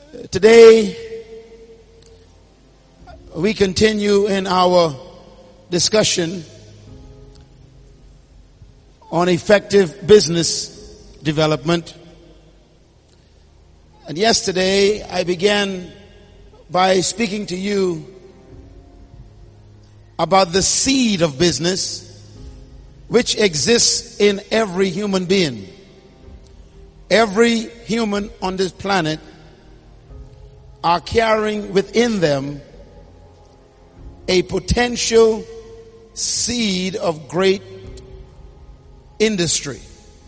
Today, we continue in our discussion on effective business development. And yesterday, I began by speaking to you about the seed of business which exists in every human being. Every human on this planet are carrying within them a potential seed of great industry.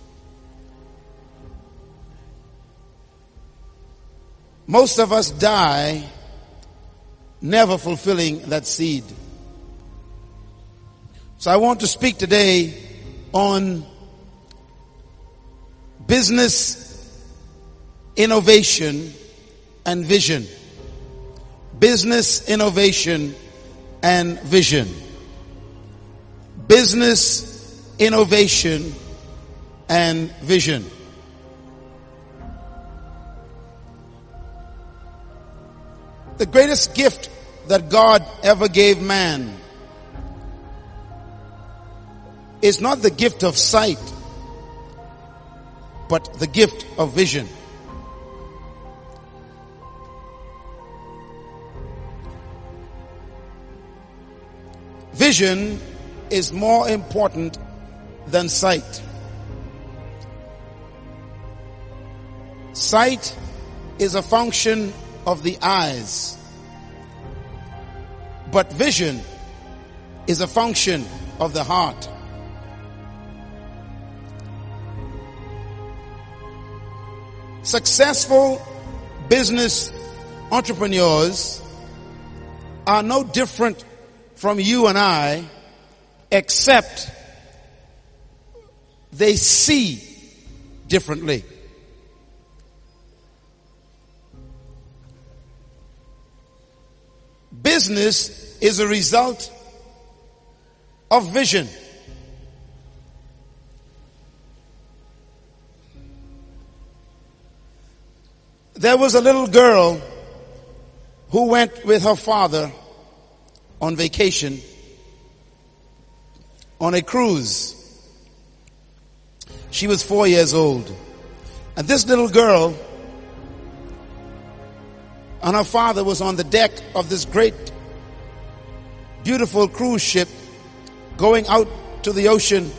Most of us die never fulfilling that seed. So I want to speak today on business innovation and vision. Business innovation and vision. Business innovation and vision. The greatest gift that God ever gave man is not the gift of sight, but the gift of vision. Vision is more important than sight. Sight is a function of the eyes, but vision is a function of the heart. Successful business entrepreneurs are no different from you and I, except they see differently. Business is a result of vision. There was a little girl who went with her father on vacation on a cruise. She was 4 years old. And this little girl and her father was on the deck of this great, beautiful cruise ship going out to the ocean.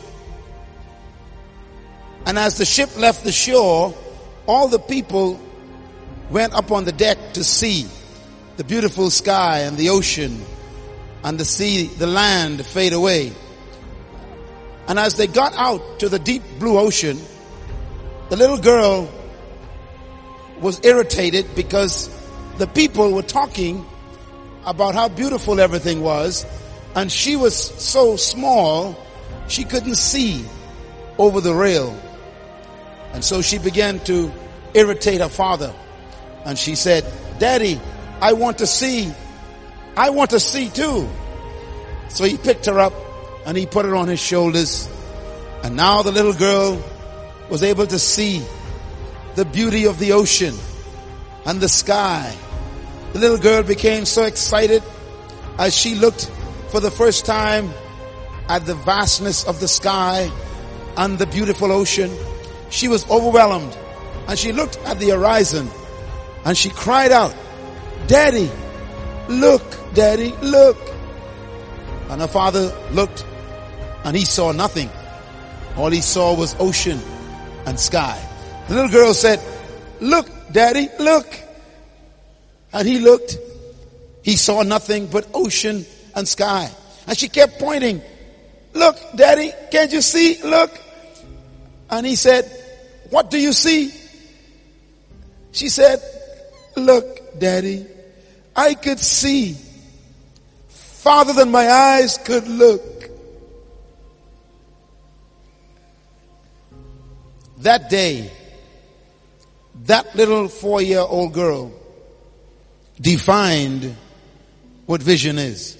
And as the ship left the shore, all the people went up on the deck to see the beautiful sky and the ocean and to see the land fade away. And as they got out to the deep blue ocean, the little girl was irritated because the people were talking about how beautiful everything was, and she was so small she couldn't see over the rail. And so she began to irritate her father. And she said, "Daddy, I want to see too." So he picked her up and he put her on his shoulders. And now the little girl was able to see the beauty of the ocean and the sky. The little girl became so excited as she looked for the first time at the vastness of the sky and the beautiful ocean. She was overwhelmed, and she looked at the horizon and she cried out, "Daddy, look, Daddy, look." And her father looked and he saw nothing. All he saw was ocean and sky. The little girl said, "Look, Daddy, look." And he looked. He saw nothing but ocean and sky. And she kept pointing, "Look, Daddy, can't you see? Look." And he said, "What do you see?" She said, "Look, Daddy, I could see farther than my eyes could look." That day, that little 4-year-old girl defined what vision is.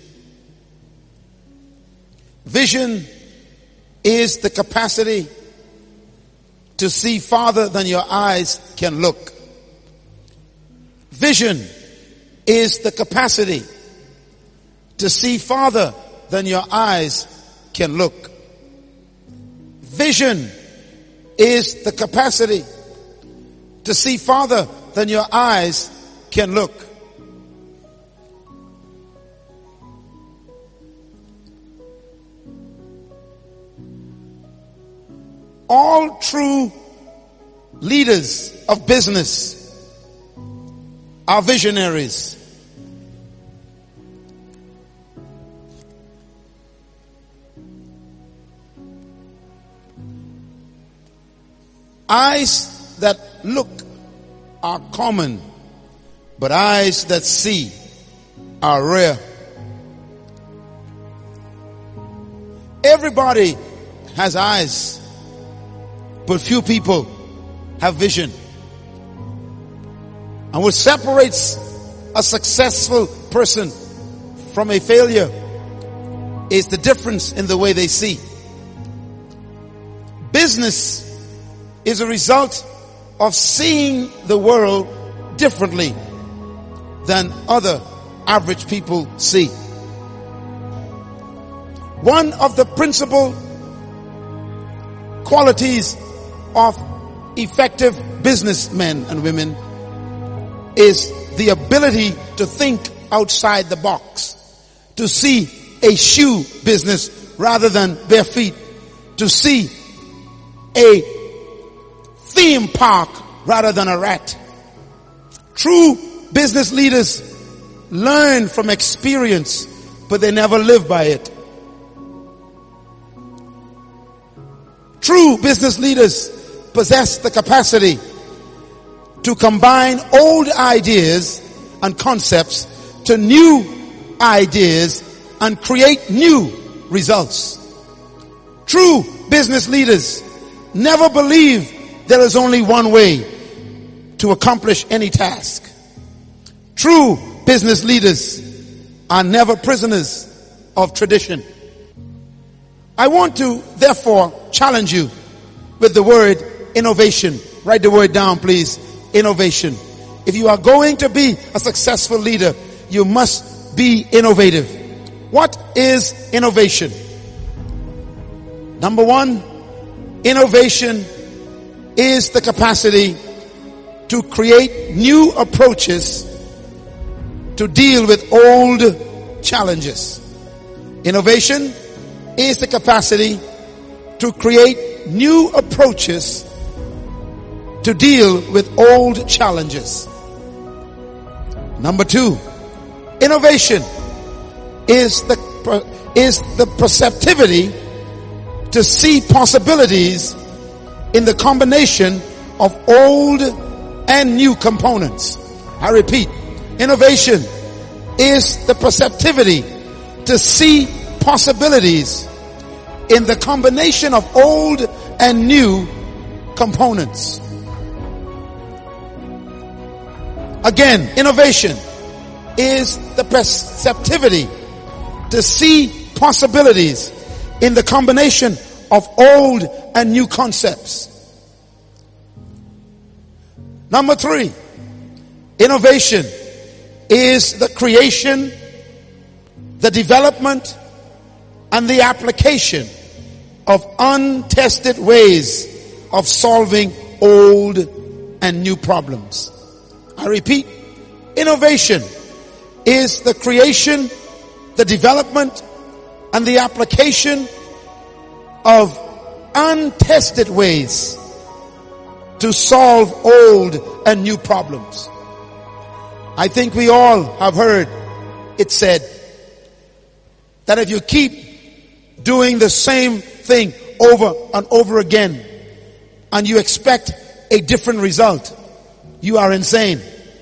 Vision is the capacity to see farther than your eyes can look. Vision is the capacity to see farther than your eyes can look. Vision is the capacity to see farther than your eyes can look. All true leaders of business are visionaries. Eyes that look are common, but eyes that see are rare. Everybody has eyes, but few people have vision. And what separates a successful person from a failure is the difference in the way they see. Business is a result of seeing the world differently than other average people see. One of the principal qualities of effective businessmen and women is the ability to think outside the box, to see a shoe business rather than bare feet, to see a theme park rather than a rat. True business leaders learn from experience, but they never live by it. True business leaders possess the capacity to combine old ideas and concepts to new ideas and create new results. True business leaders never believe there is only one way to accomplish any task. True business leaders are never prisoners of tradition. I want to therefore challenge you with the word innovation. Write the word down, please. Innovation. If you are going to be a successful leader, you must be innovative. What is innovation? Number one, innovation is the capacity to create new approaches to deal with old challenges. Innovation is the capacity to create new approaches to deal with old challenges. Number two, innovation is the perceptivity to see possibilities in the combination of old and new components. I repeat, innovation is the perceptivity to see possibilities in the combination of old and new components. Again, innovation is the perceptivity to see possibilities in the combination of old and new concepts. Number three, innovation is the creation, the development, and the application of untested ways of solving old and new problems. I repeat, innovation is the creation, the development, and the application of untested ways to solve old and new problems. I think we all have heard it said that if you keep doing the same thing over and over again and you expect a different result, you are insane.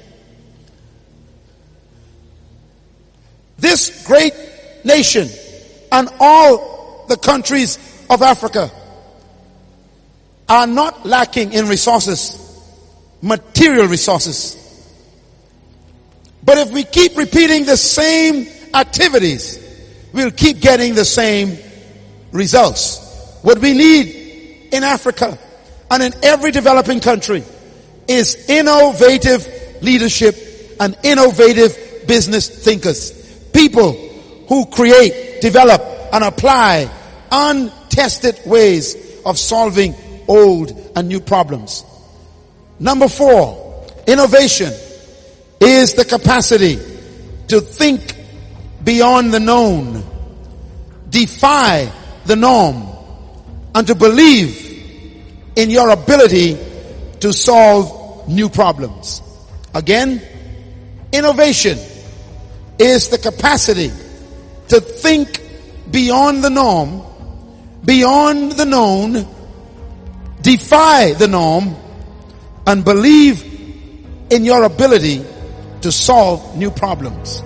This great nation and all the countries of Africa are not lacking in resources, material resources. But if we keep repeating the same activities, we'll keep getting the same results. What we need in Africa and in every developing country is innovative leadership and innovative business thinkers. People who create, develop, and apply untested ways of solving old and new problems. Number 4, innovation is the capacity to think beyond the known, defy the norm, and to believe in your ability to solve new problems. Again, innovation is the capacity to think beyond the norm, beyond the known, defy the norm, and believe in your ability to solve new problems.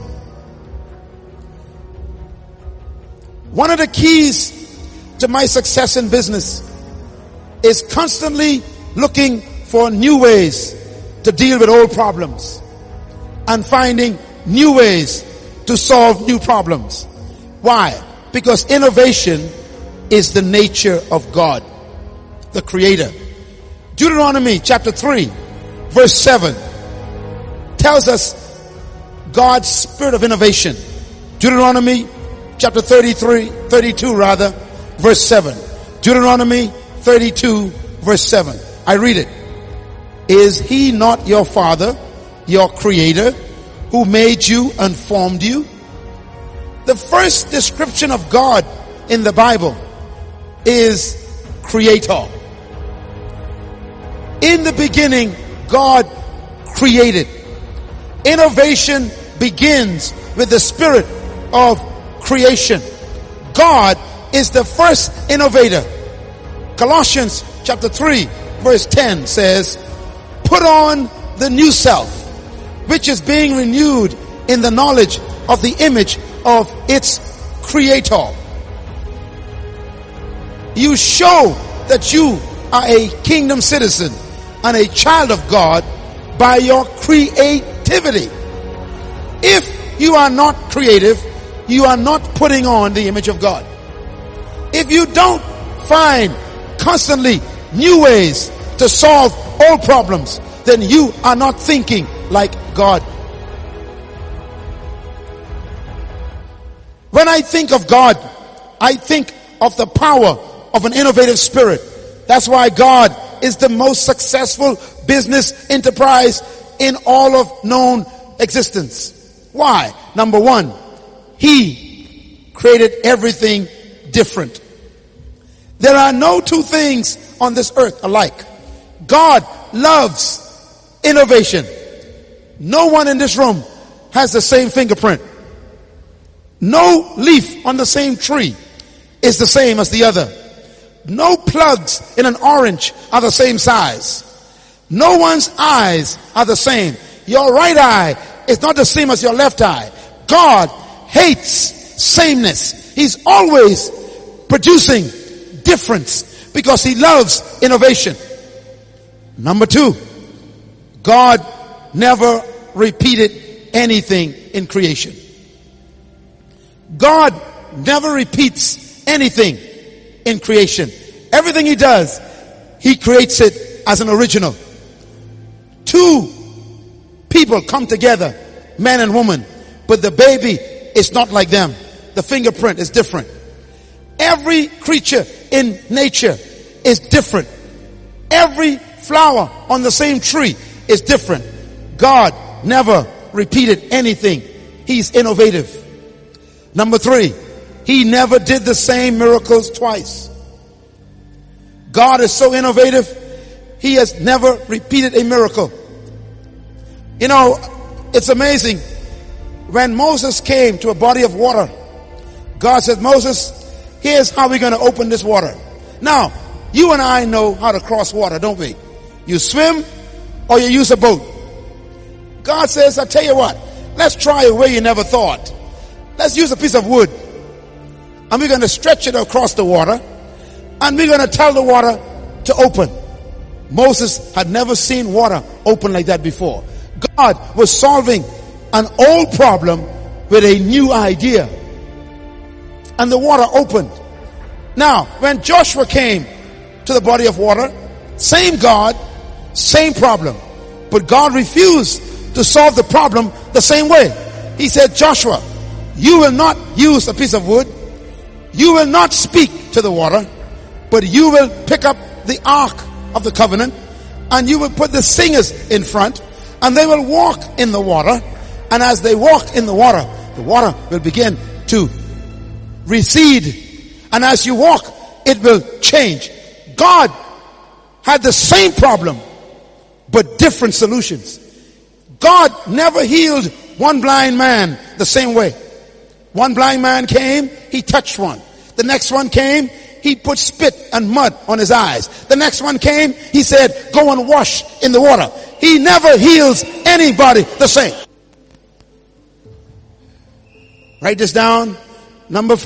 One of the keys to my success in business is constantly looking for new ways to deal with old problems and finding new ways to solve new problems. Why? Because innovation is the nature of God, the Creator. Deuteronomy chapter 3, verse 7 tells us God's spirit of innovation. Deuteronomy chapter 32, verse 7. Deuteronomy 32, verse 7. I read it. Is he not your father, your creator, who made you and formed you? The first description of God in the Bible is creator. In the beginning, God created. Innovation begins with the spirit of creation. God is the first innovator. Colossians chapter 3 verse 10 says, put on the new self, which is being renewed in the knowledge of the image of its creator. You show that you are a kingdom citizen and a child of God by your creativity. If you are not creative, you are not putting on the image of God. If you don't find constantly new ways to solve old problems, then you are not thinking like God. When I think of God, I think of the power of an innovative spirit. That's why God is the most successful business enterprise in all of known existence. Why? Number 1, He created everything different. There are no two things on this earth alike. God loves innovation. No one in this room has the same fingerprint. No leaf on the same tree is the same as the other. No plugs in an orange are the same size. No one's eyes are the same. Your right eye is not the same as your left eye. God hates sameness. He's always producing difference because He loves innovation. Number 2, God never repeated anything in creation. God never repeats anything in creation. Everything He does, He creates it as an original. 2 people come together, man and woman, but the baby is not like them. The fingerprint is different. Every creature in nature is different. Every flower on the same tree is different. God never repeated anything. He's innovative. Number 3, He never did the same miracles twice. God is so innovative, He has never repeated a miracle. You know, it's amazing. When Moses came to a body of water, God said, Moses, here's how we're going to open this water. Now, you and I know how to cross water, don't we? You swim or you use a boat. God says, I tell you what, let's try a way you never thought. Let's use a piece of wood and we're going to stretch it across the water and we're going to tell the water to open. Moses had never seen water open like that before. God was solving an old problem with a new idea. And the water opened. Now, when Joshua came to the body of water, same God, same problem. But God refused to solve the problem the same way. He said, Joshua, you will not use a piece of wood. You will not speak to the water, but you will pick up the ark of the covenant, and you will put the singers in front, and they will walk in the water. And as they walk in the water will begin to recede. And as you walk, it will change. God had the same problem, but different solutions. God never healed one blind man the same way. One blind man came, he touched one. The next one came, he put spit and mud on his eyes. The next one came, he said, go and wash in the water. He never heals anybody the same. Write this down. Number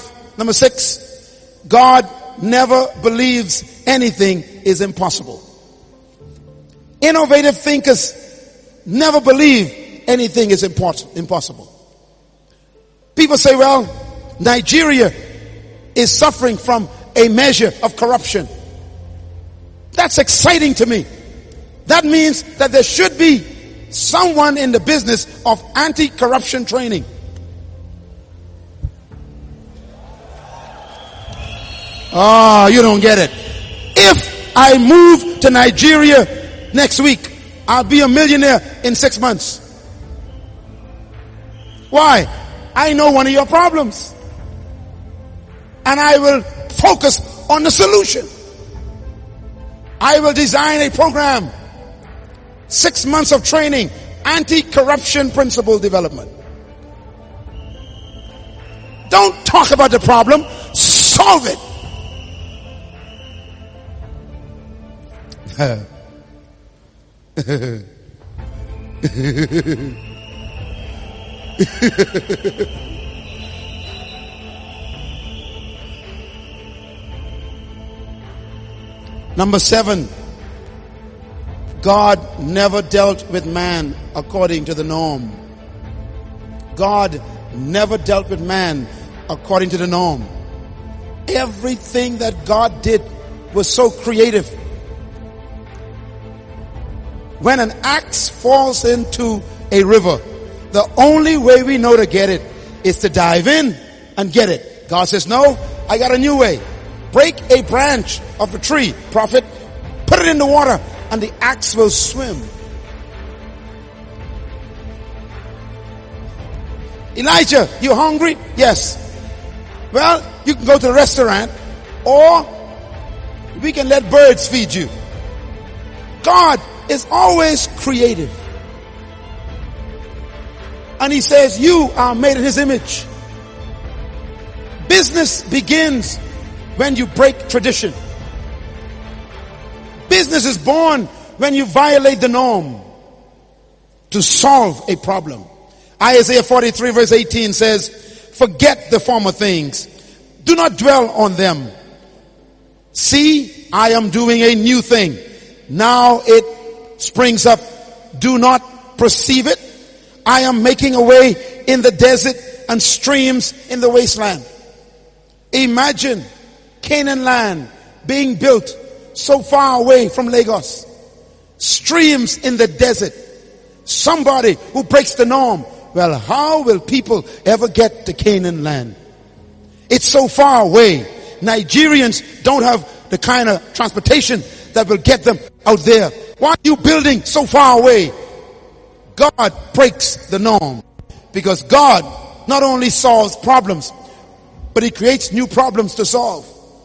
6. God never believes anything is impossible. Innovative thinkers never believe anything is impossible. People say, well, Nigeria is suffering from a measure of corruption. That's exciting to me. That means that there should be someone in the business of anti-corruption training. Oh, you don't get it. If I move to Nigeria next week, I'll be a millionaire in 6 months. Why? I know one of your problems. And I will focus on the solution. I will design a program. 6 months of training. Anti-corruption principle development. Don't talk about the problem. Solve it. Number 7, God never dealt with man according to the norm. God never dealt with man according to the norm. Everything that God did was so creative. When an axe falls into a river, the only way we know to get it is to dive in and get it. God says, no, I got a new way. Break a branch of a tree, prophet, put it in the water, and the axe will swim. Elijah, you hungry? Yes. Well, you can go to the restaurant, or we can let birds feed you. God is always creative. And he says, you are made in his image. Business begins when you break tradition. Business is born when you violate the norm to solve a problem. Isaiah 43 verse 18 says, forget the former things. Do not dwell on them. See, I am doing a new thing. Now it springs up. Do not perceive it. I am making a way in the desert and streams in the wasteland. Imagine Canaan land being built so far away from Lagos. Streams in the desert. Somebody who breaks the norm. Well, how will people ever get to Canaan land? It's so far away. Nigerians don't have the kind of transportation that will get them out there. Why are you building so far away? God breaks the norm. Because God not only solves problems, but he creates new problems to solve.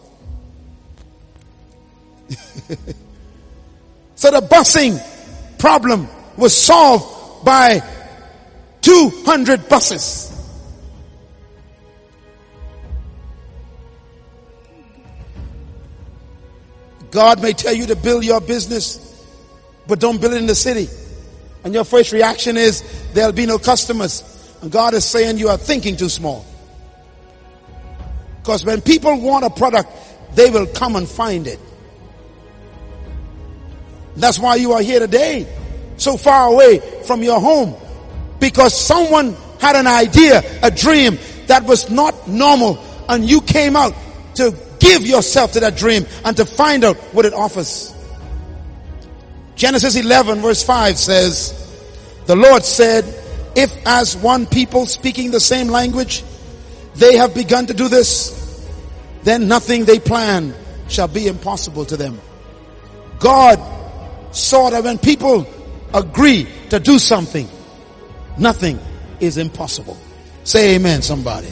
So the busing problem was solved by 200 buses. God may tell you to build your business, but don't build it in the city. And your first reaction is, there'll be no customers. And God is saying you are thinking too small. Because when people want a product, they will come and find it. That's why you are here today, so far away from your home. Because someone had an idea, a dream that was not normal, and you came out to give yourself to that dream and to find out what it offers. Genesis 11 verse 5 says, The Lord said, if as one people speaking the same language, they have begun to do this, then nothing they plan shall be impossible to them. God saw that when people agree to do something, nothing is impossible. Say amen, somebody.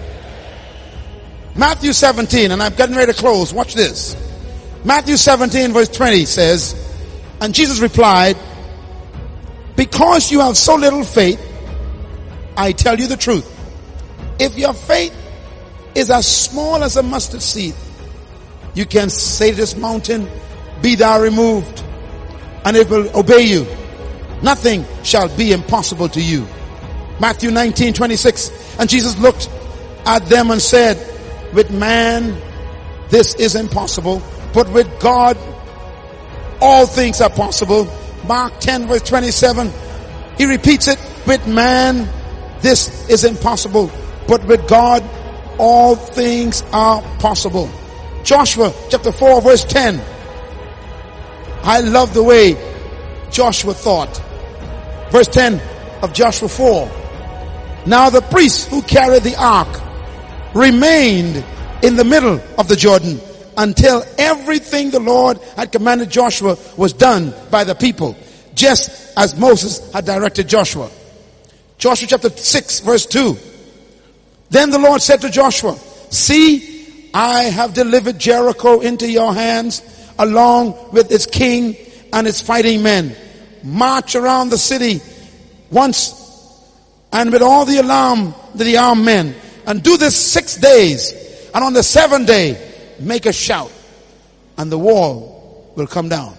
Matthew 17, and I'm getting ready to close. Watch this. Matthew 17 verse 20 says, and Jesus replied, because you have so little faith, I tell you the truth. If your faith is as small as a mustard seed, you can say to this mountain, be thou removed, and it will obey you. Nothing shall be impossible to you. Matthew 19:26. And Jesus looked at them and said, with man this is impossible, but with God all things are possible. Mark 10 verse 27. He repeats it, with man this is impossible, but with God all things are possible. Joshua chapter 4 verse 10. I love the way Joshua thought. Verse 10 of Joshua 4. Now the priests who carried the ark remained in the middle of the Jordan until everything the Lord had commanded Joshua was done by the people, just as Moses had directed Joshua. Joshua chapter 6 verse 2. Then the Lord said to Joshua, see, I have delivered Jericho into your hands, along with its king and its fighting men. March around the city once, and with all the armed men, and do this 6 days. And on the 7th day, make a shout, and the wall will come down.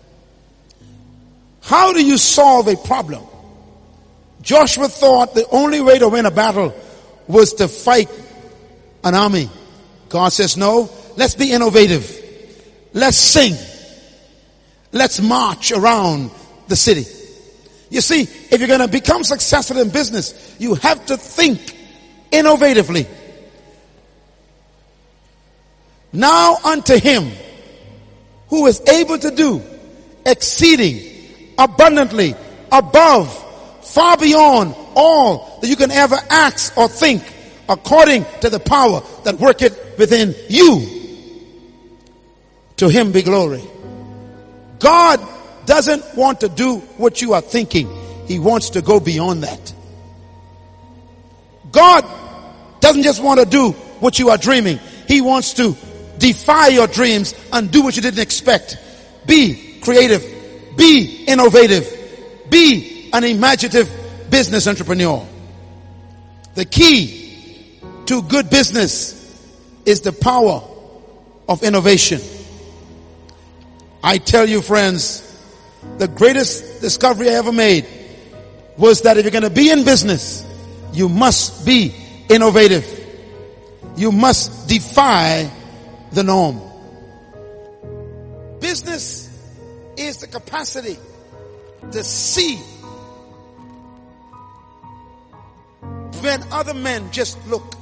How do you solve a problem? Joshua thought the only way to win a battle was to fight an army. God says, no, let's be innovative. Let's sing. Let's march around the city. You see, if you're going to become successful in business, you have to think innovatively. Now unto him who is able to do exceeding abundantly above, far beyond all that you can ever ask or think, according to the power that worketh within you. To him be glory. God doesn't want to do what you are thinking. He wants to go beyond that. God doesn't just want to do what you are dreaming. He wants to defy your dreams and do what you didn't expect. Be creative. Be innovative. Be an imaginative business entrepreneur. The key to good business is the power of innovation. I tell you, friends, the greatest discovery I ever made was that if you're going to be in business, you must be innovative. You must defy the norm. Business is the capacity to see when other men just look.